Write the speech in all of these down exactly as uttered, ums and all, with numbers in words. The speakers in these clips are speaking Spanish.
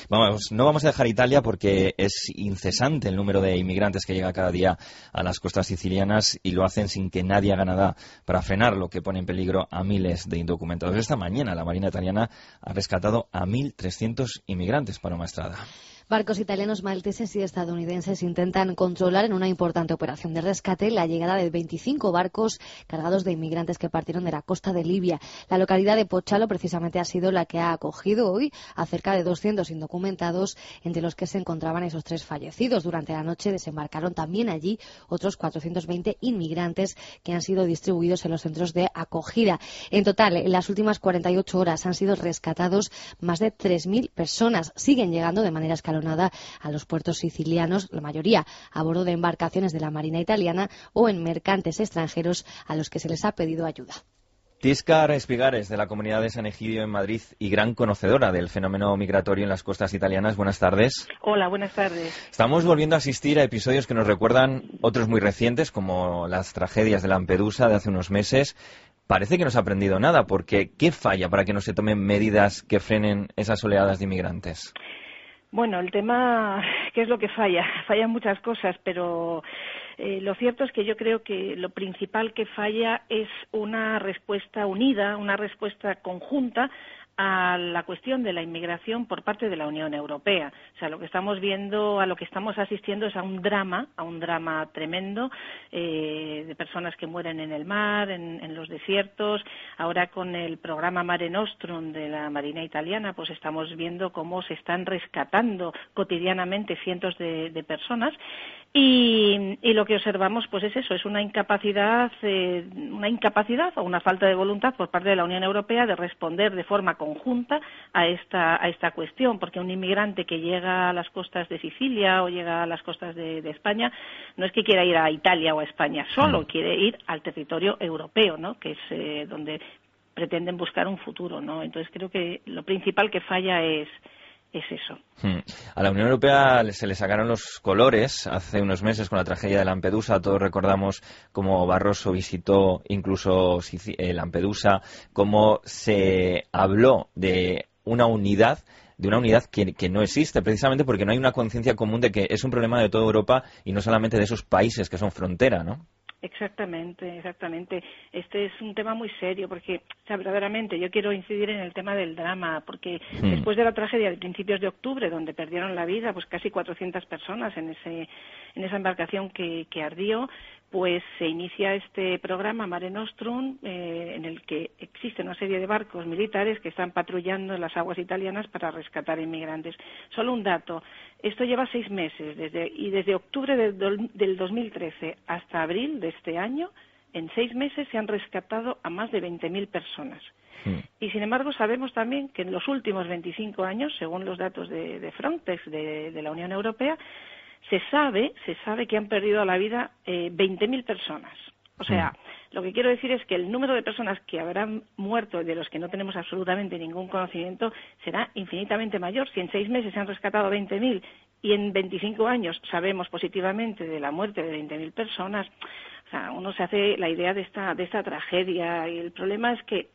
Vamos, no vamos a dejar Italia porque es incesante el número de inmigrantes que llega cada día a las costas sicilianas y lo hacen sin que nadie haga nada para frenar, lo que pone en peligro a miles de indocumentados. Esta mañana la Marina italiana ha rescatado a mil trescientos inmigrantes. Paloma Estrada. Barcos italianos, malteses y estadounidenses intentan controlar en una importante operación de rescate la llegada de veinticinco barcos cargados de inmigrantes que partieron de la costa de Libia. La localidad de Pozzallo precisamente ha sido la que ha acogido hoy a cerca de doscientos indocumentados, entre los que se encontraban esos tres fallecidos. Durante la noche desembarcaron también allí otros cuatrocientos veinte inmigrantes que han sido distribuidos en los centros de acogida. En total, en las últimas cuarenta y ocho horas han sido rescatados más de tres mil personas. Siguen llegando de manera escalonada a los puertos sicilianos, la mayoría a bordo de embarcaciones de la Marina italiana o en mercantes extranjeros a los que se les ha pedido ayuda. Tiscar Espigares, de la Comunidad de San Egidio en Madrid y gran conocedora del fenómeno migratorio en las costas italianas. Buenas tardes. Hola, buenas tardes. Estamos volviendo a asistir a episodios que nos recuerdan otros muy recientes, como las tragedias de Lampedusa de hace unos meses. Parece que no se ha aprendido nada, porque ¿qué falla para que no se tomen medidas que frenen esas oleadas de inmigrantes? Bueno, el tema, ¿qué es lo que falla? Fallan muchas cosas, pero eh, lo cierto es que yo creo que lo principal que falla es una respuesta unida, una respuesta conjunta a la cuestión de la inmigración por parte de la Unión Europea. O sea, lo que estamos viendo, a lo que estamos asistiendo es a un drama, a un drama tremendo eh, de personas que mueren en el mar, en, en los desiertos. Ahora con el programa Mare Nostrum de la Marina italiana, pues estamos viendo cómo se están rescatando cotidianamente cientos de, de personas. Y, y lo que observamos, pues es eso, es una incapacidad, eh, una incapacidad o una falta de voluntad por parte de la Unión Europea de responder de forma conjunta a esta a esta cuestión, porque un inmigrante que llega a las costas de Sicilia o llega a las costas de, de España no es que quiera ir a Italia o a España solo, quiere ir al territorio europeo, ¿no? Que es eh, donde pretenden buscar un futuro, ¿no? Entonces creo que lo principal que falla es es eso. Hmm. A la Unión Europea se le sacaron los colores hace unos meses con la tragedia de Lampedusa. Todos recordamos cómo Barroso visitó incluso Lampedusa, cómo se habló de una unidad de una unidad que, que no existe, precisamente porque no hay una conciencia común de que es un problema de toda Europa y no solamente de esos países que son frontera, ¿no? Exactamente, exactamente. Este es un tema muy serio porque, o sea, verdaderamente, yo quiero incidir en el tema del drama, porque hmm. después de la tragedia de principios de octubre, donde perdieron la vida pues casi cuatrocientas personas en ese en esa embarcación que, que ardió, pues se inicia este programa Mare Nostrum, eh, en el que existe una serie de barcos militares que están patrullando en las aguas italianas para rescatar inmigrantes. Solo un dato, esto lleva seis meses, desde y desde octubre del, del dos mil trece hasta abril de este año, en seis meses se han rescatado a más de veinte mil personas. Sí. Y sin embargo sabemos también que en los últimos veinticinco años, según los datos de, de Frontex, de, de la Unión Europea, se sabe, se sabe que han perdido la vida eh, veinte mil personas. O sea, mm. lo que quiero decir es que el número de personas que habrán muerto, de los que no tenemos absolutamente ningún conocimiento, será infinitamente mayor. Si en seis meses se han rescatado veinte mil y en veinticinco años sabemos positivamente de la muerte de veinte mil personas, o sea, uno se hace la idea de esta de esta tragedia, y el problema es que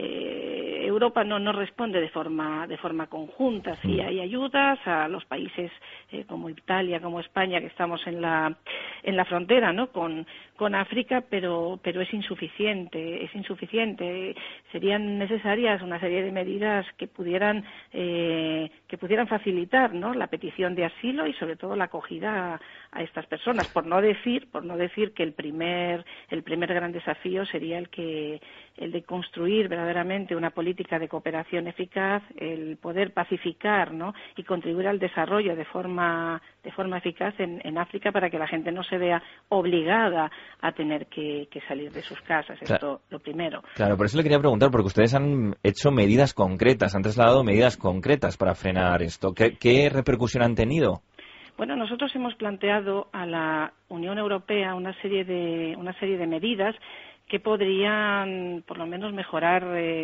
eh, Europa no no responde de forma de forma conjunta. Sí hay ayudas a los países eh, como Italia, como España, que estamos en la en la frontera, ¿no? con con África, pero pero es insuficiente, es insuficiente. Serían necesarias una serie de medidas que pudieran eh, que pudieran facilitar, ¿no? la petición de asilo y sobre todo la acogida a, a estas personas, por no decir por no decir que el primer el primer gran desafío sería el que el de construir verdaderamente una política de cooperación eficaz, el poder pacificar, ¿no? y contribuir al desarrollo de forma de forma eficaz en, en África, para que la gente no se vea obligada a tener que, que salir de sus casas. Esto claro. Lo primero. Claro, por eso le quería preguntar, porque ustedes han hecho medidas concretas, han trasladado medidas concretas para frenar esto. ¿Qué, qué repercusión han tenido? Bueno, nosotros hemos planteado a la Unión Europea una serie de una serie de medidas que podrían, por lo menos, mejorar eh,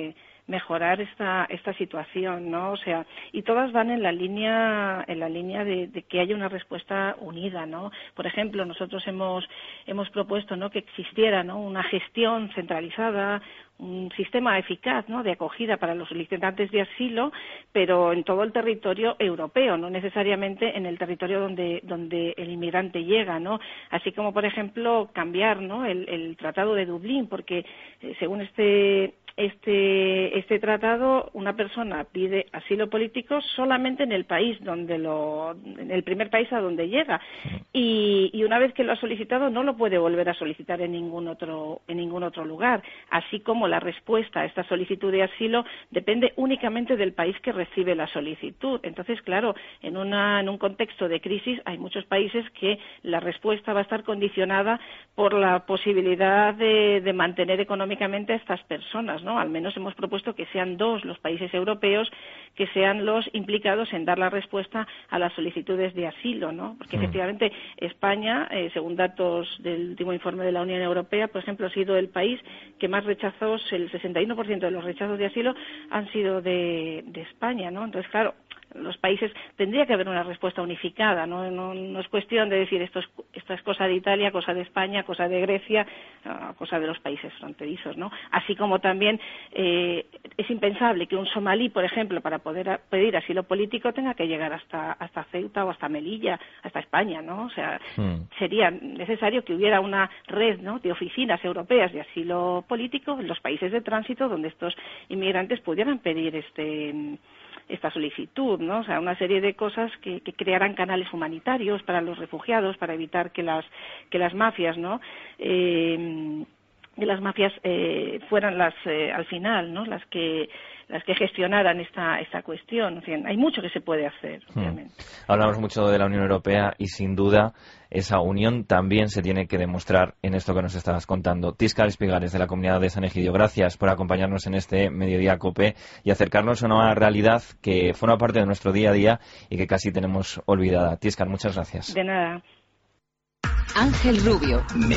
mejorar esta esta situación, ¿no? O sea, y todas van en la línea en la línea de, de que haya una respuesta unida, ¿no? Por ejemplo, nosotros hemos hemos propuesto, ¿no?, que existiera, ¿no?, una gestión centralizada, un sistema eficaz, ¿no?, de acogida para los solicitantes de asilo, pero en todo el territorio europeo, no necesariamente en el territorio donde donde el inmigrante llega, ¿no? Así como, por ejemplo, cambiar, ¿no?, el, el Tratado de Dublín, porque eh, según este este este tratado, una persona pide asilo político solamente en el país donde lo en el primer país a donde llega, y, y una vez que lo ha solicitado no lo puede volver a solicitar en ningún otro en ningún otro lugar, así como la respuesta a esta solicitud de asilo depende únicamente del país que recibe la solicitud. Entonces, claro, en una en un contexto de crisis hay muchos países que la respuesta va a estar condicionada por la posibilidad de, de mantener económicamente a estas personas, ¿no? Al menos hemos propuesto que sean dos los países europeos que sean los implicados en dar la respuesta a las solicitudes de asilo, ¿no? Porque mm. efectivamente España, eh, según datos del último informe de la Unión Europea, por ejemplo, ha sido el país que más rechazos, el sesenta y uno por ciento de los rechazos de asilo han sido de, de España, ¿no? Entonces, claro, los países tendría que haber una respuesta unificada, ¿no? No, no es cuestión de decir esto es, esto es cosa de Italia, cosa de España, cosa de Grecia, uh, cosa de los países fronterizos, ¿no? Así como también eh, es impensable que un somalí, por ejemplo, para poder a, pedir asilo político tenga que llegar hasta hasta Ceuta o hasta Melilla, hasta España, ¿no? O sea, hmm. sería necesario que hubiera una red, ¿no?, de oficinas europeas de asilo político en los países de tránsito donde estos inmigrantes pudieran pedir este esta solicitud, ¿no? O sea, una serie de cosas que, que crearán canales humanitarios para los refugiados, para evitar que las que las mafias, ¿no?, eh, que las mafias eh, fueran las eh, al final, ¿no?, las que las que gestionaran esta esta cuestión. En fin, hay mucho que se puede hacer, obviamente. Hmm. Hablamos mucho de la Unión Europea y sin duda esa unión también se tiene que demostrar en esto que nos estabas contando. Tiscal Espigares, de la Comunidad de San Egidio, gracias por acompañarnos en este Mediodía COPE y acercarnos a una realidad que forma parte de nuestro día a día y que casi tenemos olvidada. Tiscal, muchas gracias. De nada. Ángel Rubio.